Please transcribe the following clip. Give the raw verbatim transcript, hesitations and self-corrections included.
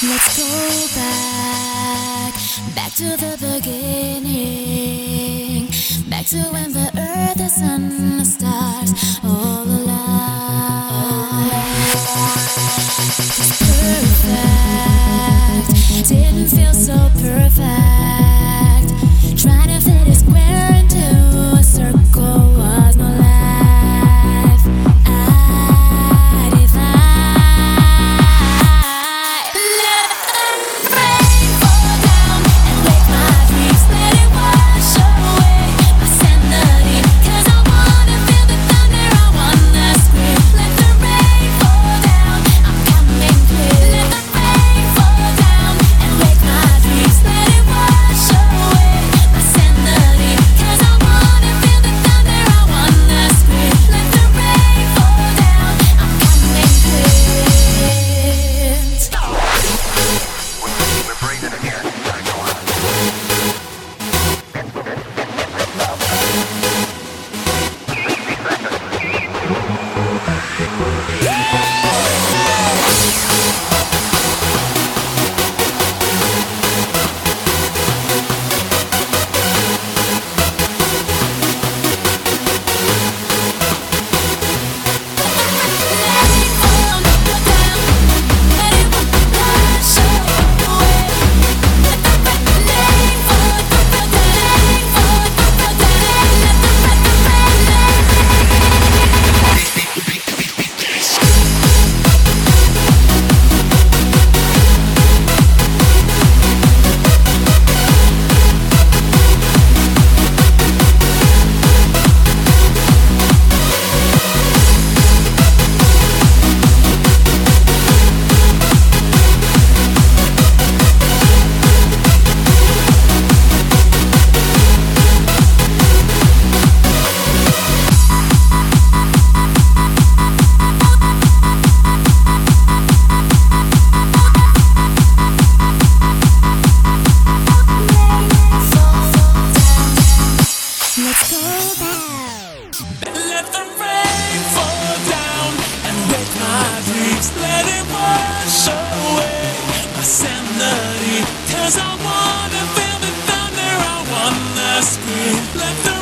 Let's go back, back to the beginning, back to when the earth, the sun, the stars, all alive. 'Cause perfect didn't feel so perfect. Trying to fit a square into a circle was no life. I defy. Let the rain fall down and wake my dreams. Let it wash away my sanity. 'Cause I wanna feel the thunder, I wanna scream. Let the rain fall down, I'm coming clear. Let the rain fall down and wake my dreams. Let it wash away my sanity. 'Cause I wanna feel the thunder, I wanna scream. Let the rain fall down, I'm coming clear. We're breathing again. Go on. Let's go back. Let the rain fall down and wake my dreams. Let it wash away my sanity. 'Cause I wanna feel the thunder, I wanna scream. Let the